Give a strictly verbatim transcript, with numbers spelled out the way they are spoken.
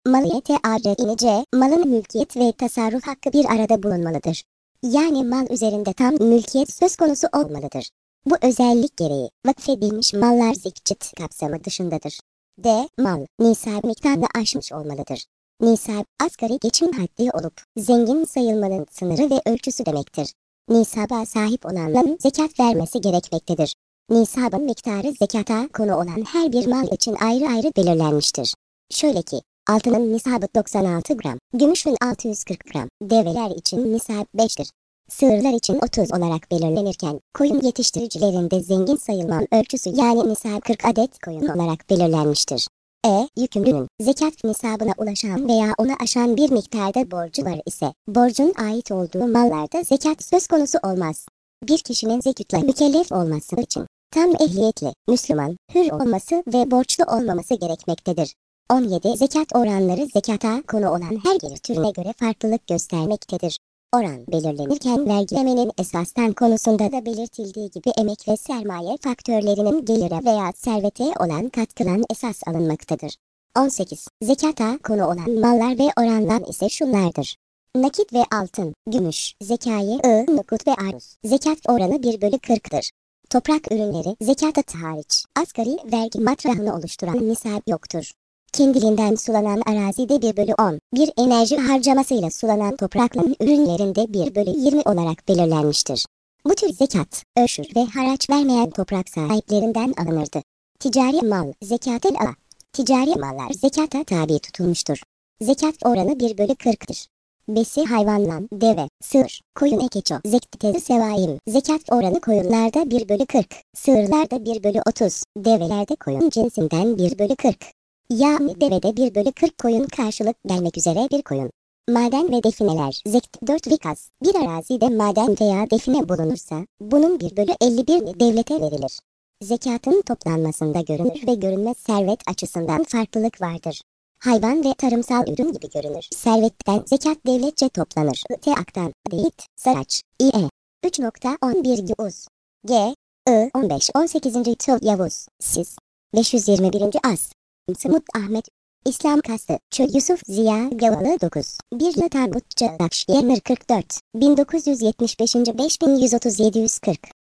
Maliyete inice, malın mülkiyet ve tasarruf hakkı bir arada bulunmalıdır. Yani mal üzerinde tam mülkiyet söz konusu olmalıdır. Bu özellik gereği vakfedilmiş mallar zekat kapsamı dışındadır. D. Mal, nisab miktarını aşmış olmalıdır. Nisab, asgari geçim haddi olup, zengin sayılmanın sınırı ve ölçüsü demektir. Nisaba sahip olanların zekat vermesi gerekmektedir. Nisabın miktarı zekata konu olan her bir mal için ayrı ayrı belirlenmiştir. Şöyle ki, altının nisabı doksan altı gram, gümüşün altı yüz kırk gram, develer için nisab beştir. Sığırlar için otuz olarak belirlenirken, koyun yetiştiricilerinde zengin sayılma ölçüsü yani nisab kırk adet koyun olarak belirlenmiştir. E. Yükümlünün, zekat nisabına ulaşan veya onu aşan bir miktarda borcu var ise, borcun ait olduğu mallarda zekat söz konusu olmaz. Bir kişinin zekatla mükellef olması için, tam ehliyetli, Müslüman, hür olması ve borçlu olmaması gerekmektedir. on yedi. Zekat oranları zekata konu olan her gelir türüne göre farklılık göstermektedir. Oran belirlenirken vergilemenin esastan konusunda da belirtildiği gibi emek ve sermaye faktörlerinin gelire veya servete olan katkılan esas alınmaktadır. on sekiz. Zekata konu olan mallar ve oranlar ise şunlardır. Nakit ve altın, gümüş, zekai, ı, nukut ve aruz. Zekat oranı bir bölü kırktır. Toprak ürünleri, zekata hariç, asgari vergi matrahını oluşturan nisab yoktur. Kendiliğinden sulanan arazide bir bölü on, bir enerji harcamasıyla sulanan toprakların ürünlerinde bir bölü yirmi olarak belirlenmiştir. Bu tür zekat, öşür ve haraç vermeyen toprak sahiplerinden alınırdı. Ticari mal, zekat-ı ala. Ticari mallar zekata tabi tutulmuştur. Zekat oranı bir bölü kırktır. Besi hayvanlan, deve, sığır, koyun ekeço, zektezi sevaim. Zekat oranı koyunlarda bir bölü kırk, sığırlarda bir bölü otuz, develerde koyun cinsinden bir bölü kırk. Yani devede bir bölü kırk koyun karşılık gelmek üzere bir koyun. Maden ve defineler, zekt dört vikaz. Bir arazide maden veya define bulunursa, bunun bir bölü elli bir devlete verilir. Zekatın toplanmasında görünür ve görünmez servet açısından farklılık vardır. Hayvan ve tarımsal ürün gibi görünür. Servetten zekat devletçe toplanır. T aktan, deyit, saraç, İE. üç nokta on bir Yavuz. G. I. on beş on sekizinci Tıl Yavuz. Siz. beş yüz yirmi birinci As. Smut Ahmet. İslam Kastı. Çö Yusuf Ziya Gavalı dokuz. bir Latabut Çağakş. Yenir kırk dört. bin dokuz yüz yetmiş beş. beş bin yüz otuz yedi yüz kırk.